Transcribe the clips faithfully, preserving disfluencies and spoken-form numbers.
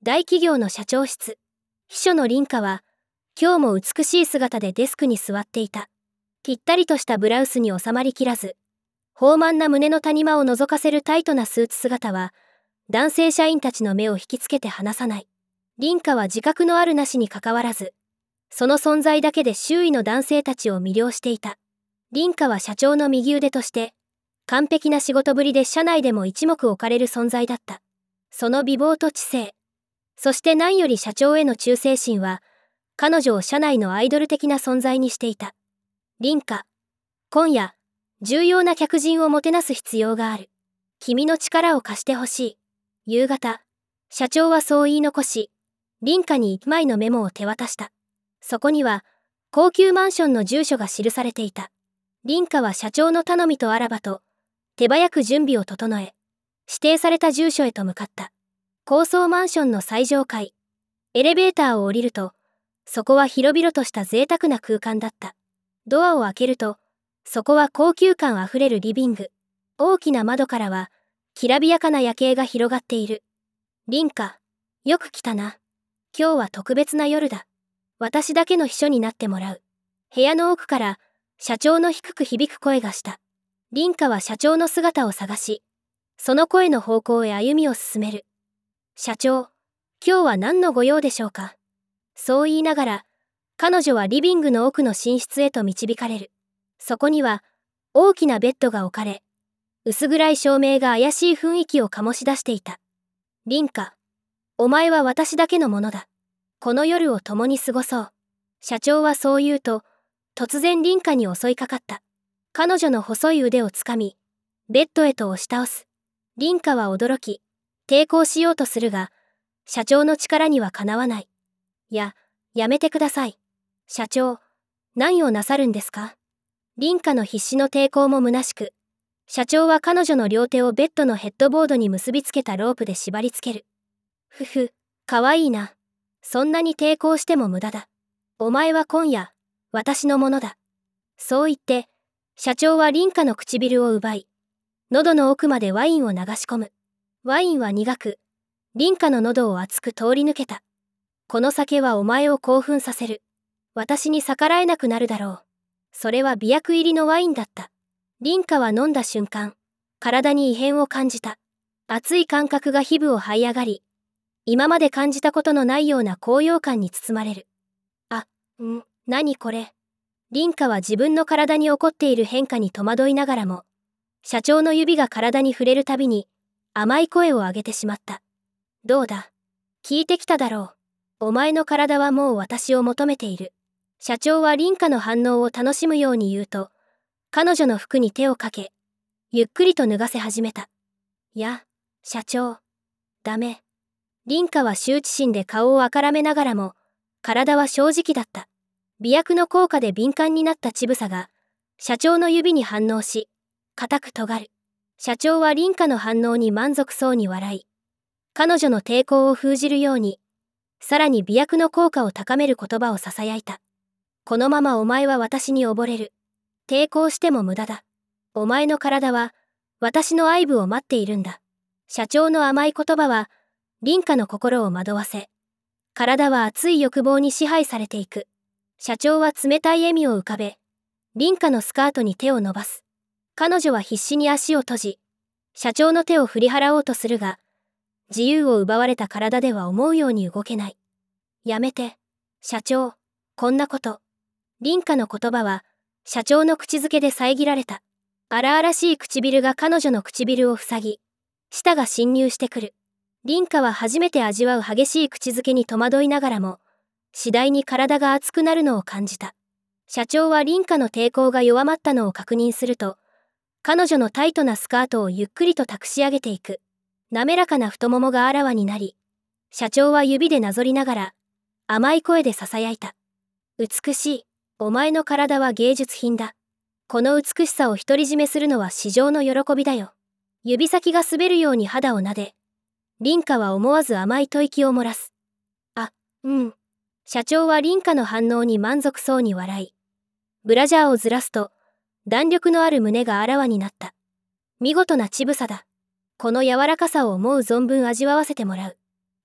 大企業の社長室。秘書の凛花は、今日も美しい姿でデスクに座っていた。ぴったりとしたブラウスに収まりきらず、豊満な胸の谷間を覗かせるタイトなスーツ姿は、男性社員たちの目を引きつけて離さない。凛花は自覚のあるなしにかかわらず、その存在だけで周囲の男性たちを魅了していた。凛花は社長の右腕として、完璧な仕事ぶりで社内でも一目置かれる存在だった。その美貌と知性、そして何より社長への忠誠心は、彼女を社内のアイドル的な存在にしていた。凛花、今夜、重要な客人をもてなす必要がある。君の力を貸してほしい。夕方、社長はそう言い残し、凛花に一枚のメモを手渡した。そこには、高級マンションの住所が記されていた。凛花は社長の頼みとあらばと、手早く準備を整え、指定された住所へと向かった。高層マンションの最上階。エレベーターを降りると、そこは広々とした贅沢な空間だった。ドアを開けると、そこは高級感あふれるリビング。大きな窓からは、きらびやかな夜景が広がっている。凛花、よく来たな。今日は特別な夜だ。私だけの秘書になってもらう。部屋の奥から、社長の低く響く声がした。凛花は社長の姿を探し、その声の方向へ歩みを進める。社長、今日は何のご用でしょうか。そう言いながら、彼女はリビングの奥の寝室へと導かれる。そこには、大きなベッドが置かれ、薄暗い照明が怪しい雰囲気を醸し出していた。凛花、お前は私だけのものだ。この夜を共に過ごそう。社長はそう言うと、突然凛花に襲いかかった。彼女の細い腕をつかみ、ベッドへと押し倒す。凛花は驚き、抵抗しようとするが、社長の力にはかなわない。いや、やめてください。社長、何をなさるんですか。凛花の必死の抵抗も虚しく、社長は彼女の両手をベッドのヘッドボードに結びつけたロープで縛り付ける。ふふ、かわいいな。そんなに抵抗しても無駄だ。お前は今夜、私のものだ。そう言って、社長は凛花の唇を奪い、喉の奥までワインを流し込む。ワインは苦く、凛花の喉を熱く通り抜けた。この酒はお前を興奮させる。私に逆らえなくなるだろう。それは美薬入りのワインだった。凛花は飲んだ瞬間、体に異変を感じた。熱い感覚が皮膚を這い上がり、今まで感じたことのないような高揚感に包まれる。あ、ん、何これ。凛花は自分の体に起こっている変化に戸惑いながらも、社長の指が体に触れるたびに、甘い声を上げてしまった。どうだ。聞いてきただろう。お前の体はもう私を求めている。社長は凛花の反応を楽しむように言うと、彼女の服に手をかけ、ゆっくりと脱がせ始めた。いや、社長、ダメ。凛花は羞恥心で顔をあからめながらも、体は正直だった。美薬の効果で敏感になった乳房が、社長の指に反応し、固く尖る。社長は凛花の反応に満足そうに笑い、彼女の抵抗を封じるように、さらに美薬の効果を高める言葉を囁いた。このままお前は私に溺れる。抵抗しても無駄だ。お前の体は、私の愛撫を待っているんだ。社長の甘い言葉は、凛花の心を惑わせ、体は熱い欲望に支配されていく。社長は冷たい笑みを浮かべ、凛花のスカートに手を伸ばす。彼女は必死に足を閉じ、社長の手を振り払おうとするが、自由を奪われた体では思うように動けない。やめて、社長、こんなこと。凛花の言葉は、社長の口づけで遮られた。荒々しい唇が彼女の唇を塞ぎ、舌が侵入してくる。凛花は初めて味わう激しい口づけに戸惑いながらも、次第に体が熱くなるのを感じた。社長は凛花の抵抗が弱まったのを確認すると、彼女のタイトなスカートをゆっくりと託し上げていく。滑らかな太ももがあらわになり、社長は指でなぞりながら、甘い声で囁いた。美しい、お前の体は芸術品だ。この美しさを独り占めするのは至上の喜びだよ。指先が滑るように肌を撫で、凛花は思わず甘い吐息を漏らす。あ、うん。社長は凛花の反応に満足そうに笑い、ブラジャーをずらすと、弾力のある胸があらわになった。見事な乳房だ。この柔らかさを思う存分味わわせてもらう。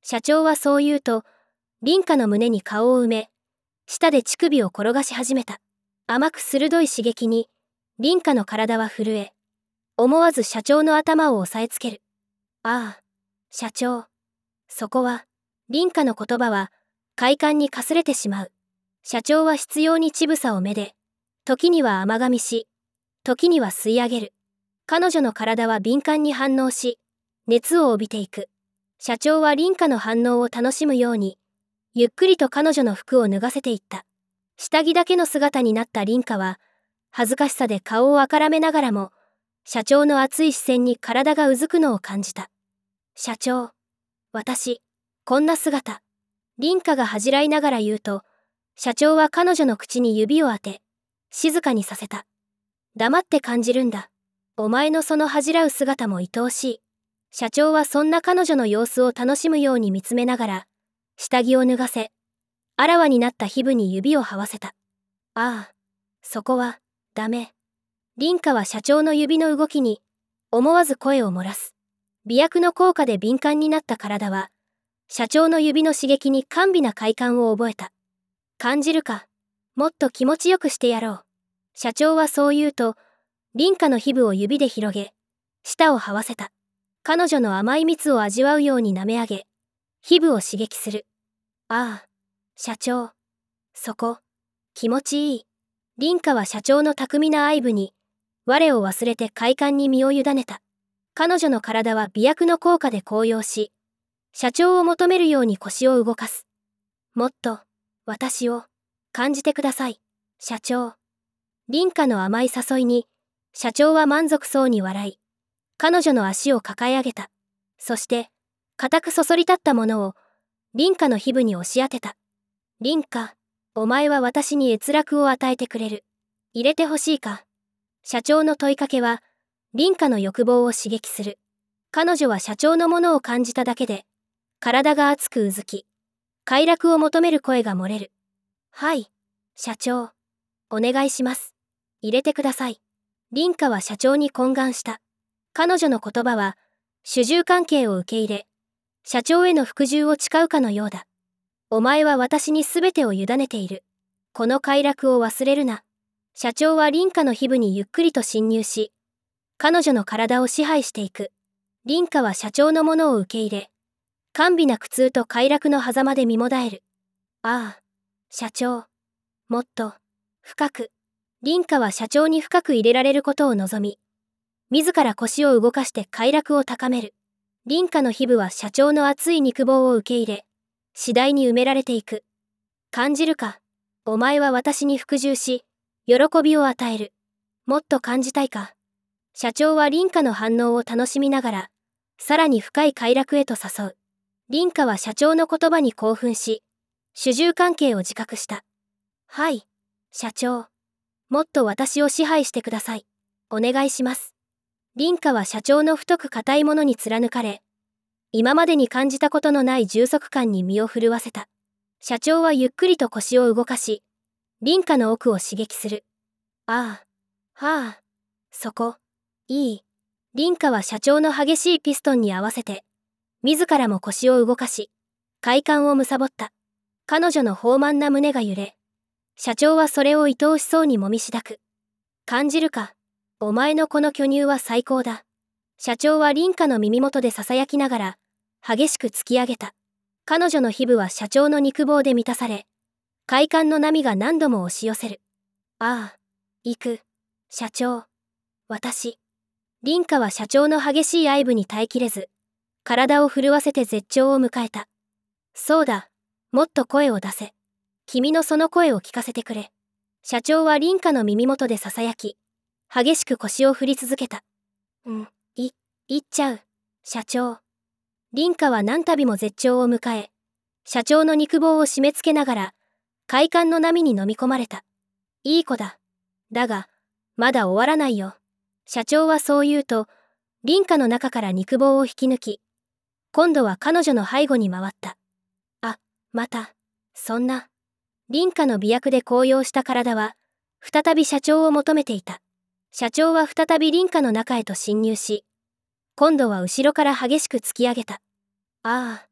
社長はそう言うと、凛花の胸に顔を埋め、舌で乳首を転がし始めた。甘く鋭い刺激に、凛花の体は震え、思わず社長の頭を押さえつける。ああ、社長。そこは、凛花の言葉は、快感にかすれてしまう。社長は執拗に乳房をめで、時には甘噛みし、時には吸い上げる。彼女の体は敏感に反応し、熱を帯びていく。社長は凛花の反応を楽しむように、ゆっくりと彼女の服を脱がせていった。下着だけの姿になった凛花は、恥ずかしさで顔をあからめながらも、社長の熱い視線に体がうずくのを感じた。社長、私、こんな姿。凛花が恥じらいながら言うと、社長は彼女の口に指を当て、静かにさせた。黙って感じるんだ。お前のその恥じらう姿も愛おしい。社長はそんな彼女の様子を楽しむように見つめながら、下着を脱がせ、あらわになった皮膚に指を這わせた。ああ、そこは、ダメ。凛花は社長の指の動きに、思わず声を漏らす。媚薬の効果で敏感になった体は、社長の指の刺激に甘美な快感を覚えた。感じるか。もっと気持ちよくしてやろう。社長はそう言うと、凛花の皮膚を指で広げ、舌を這わせた。彼女の甘い蜜を味わうように舐め上げ、皮膚を刺激する。ああ、社長。そこ、気持ちいい。凛花は社長の巧みな愛撫に、我を忘れて快感に身を委ねた。彼女の体は媚薬の効果で高揚し、社長を求めるように腰を動かす。もっと、私を、感じてください、社長。凛花の甘い誘いに、社長は満足そうに笑い、彼女の足を抱え上げた。そして、固くそそり立ったものを、凛花の皮膚に押し当てた。凛花、お前は私に悦楽を与えてくれる。入れてほしいか。社長の問いかけは、凛花の欲望を刺激する。彼女は社長のものを感じただけで、体が熱くうずき、快楽を求める声が漏れる。はい、社長。お願いします。入れてください。凛花は社長に懇願した。彼女の言葉は、主従関係を受け入れ、社長への服従を誓うかのようだ。お前は私に全てを委ねている。この快楽を忘れるな。社長は凛花の皮膚にゆっくりと侵入し、彼女の体を支配していく。凛花は社長のものを受け入れ、甘美な苦痛と快楽の狭間で身もだえる。ああ、社長。もっと、深く。凛花は社長に深く入れられることを望み、自ら腰を動かして快楽を高める。凛花の皮膚は社長の熱い肉棒を受け入れ、次第に埋められていく。感じるか。お前は私に服従し、喜びを与える。もっと感じたいか。社長は凛花の反応を楽しみながら、さらに深い快楽へと誘う。凛花は社長の言葉に興奮し、主従関係を自覚した。はい、社長。もっと私を支配してください。お願いします。凛花は社長の太く硬いものに貫かれ、今までに感じたことのない充足感に身を震わせた。社長はゆっくりと腰を動かし、凛花の奥を刺激する。ああ、はあ、そこ、いい。凛花は社長の激しいピストンに合わせて、自らも腰を動かし、快感を貪った。彼女の豊満な胸が揺れ、社長はそれを愛おしそうにもみしだく。感じるか。お前のこの巨乳は最高だ。社長は凛花の耳元で囁きながら、激しく突き上げた。彼女の皮膚は社長の肉棒で満たされ、快感の波が何度も押し寄せる。ああ、行く、社長。私。凛花は社長の激しい愛撫に耐えきれず、体を震わせて絶頂を迎えた。そうだ、もっと声を出せ。君のその声を聞かせてくれ。社長は凛花の耳元で囁き、激しく腰を振り続けた。うん、い、行っちゃう、社長。凛花は何度も絶頂を迎え、社長の肉棒を締め付けながら、快感の波に飲み込まれた。いい子だ。だが、まだ終わらないよ。社長はそう言うと、凛花の中から肉棒を引き抜き、今度は彼女の背後に回った。あ、また、そんな。凛花の媚薬で高揚した体は、再び社長を求めていた。社長は再び凛花の中へと侵入し、今度は後ろから激しく突き上げた。ああ、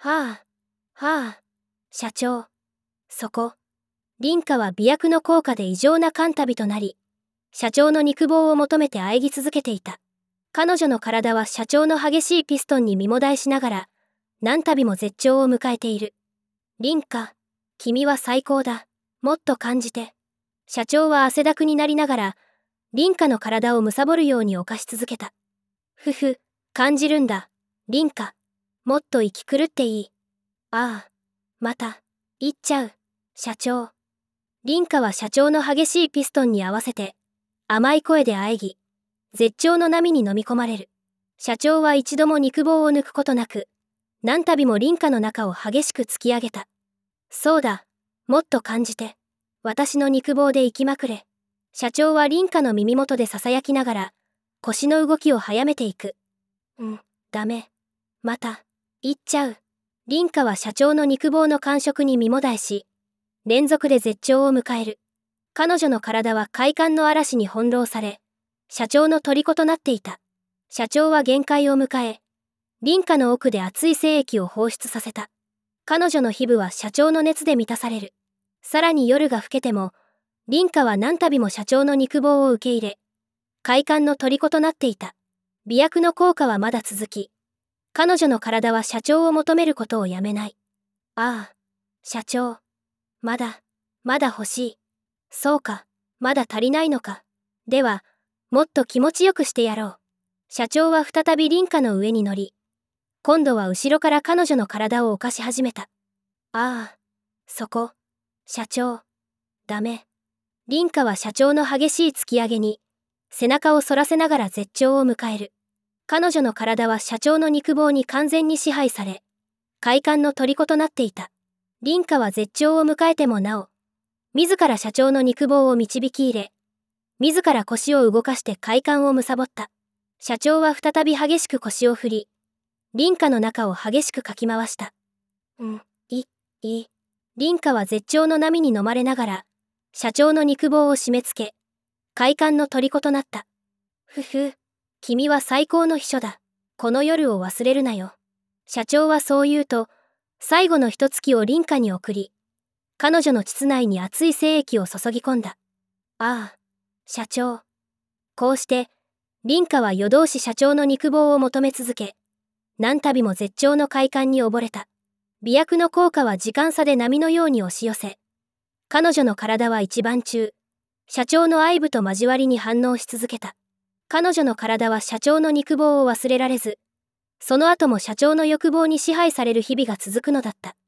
はあ、はあ、社長。そこ。凛花は美薬の効果で異常な感旅となり、社長の肉棒を求めて喘ぎ続けていた。彼女の体は社長の激しいピストンに身もだえしながら、何度も絶頂を迎えている。凛花、君は最高だ。もっと感じて。社長は汗だくになりながら、凛花の体を貪るように犯し続けた。ふふ、感じるんだ。凛花、もっと息狂っていい。ああ、また、言っちゃう。社長。凛花は社長の激しいピストンに合わせて、甘い声で喘ぎ、絶頂の波に飲み込まれる。社長は一度も肉棒を抜くことなく、何度も凛花の中を激しく突き上げた。そうだ、もっと感じて。私の肉棒で行きまくれ。社長は凛花の耳元で囁きながら、腰の動きを早めていく。うん、ダメ。また、行っちゃう。凛花は社長の肉棒の感触に身もだえし、連続で絶頂を迎える。彼女の体は快感の嵐に翻弄され、社長の虜となっていた。社長は限界を迎え、凛花の奥で熱い精液を放出させた。彼女の皮膚は社長の熱で満たされる。さらに夜が更けても、凛花は何度も社長の肉棒を受け入れ、快感の虜となっていた。美薬の効果はまだ続き、彼女の体は社長を求めることをやめない。ああ、社長。まだ、まだ欲しい。そうか、まだ足りないのか。では、もっと気持ちよくしてやろう。社長は再び凛花の上に乗り、今度は後ろから彼女の体を犯し始めた。ああ、そこ。社長。ダメ。凛花は社長の激しい突き上げに、背中を反らせながら絶頂を迎える。彼女の体は社長の肉棒に完全に支配され、快感の虜となっていた。凛花は絶頂を迎えてもなお、自ら社長の肉棒を導き入れ、自ら腰を動かして快感を貪った。社長は再び激しく腰を振り、凛花の中を激しくかき回した。うん、い、い。凛花は絶頂の波に飲まれながら、社長の肉棒を締め付け、快感の虜となった。ふふ、君は最高の秘書だ。この夜を忘れるなよ。社長はそう言うと、最後の一月を凛花に送り、彼女の膣内に熱い精液を注ぎ込んだ。ああ、社長。こうして、凛花は夜通し社長の肉棒を求め続け、何度も絶頂の快感に溺れた。美薬の効果は時間差で波のように押し寄せ、彼女の体は一晩中、社長の愛撫と交わりに反応し続けた。彼女の体は社長の肉棒を忘れられず、その後も社長の欲望に支配される日々が続くのだった。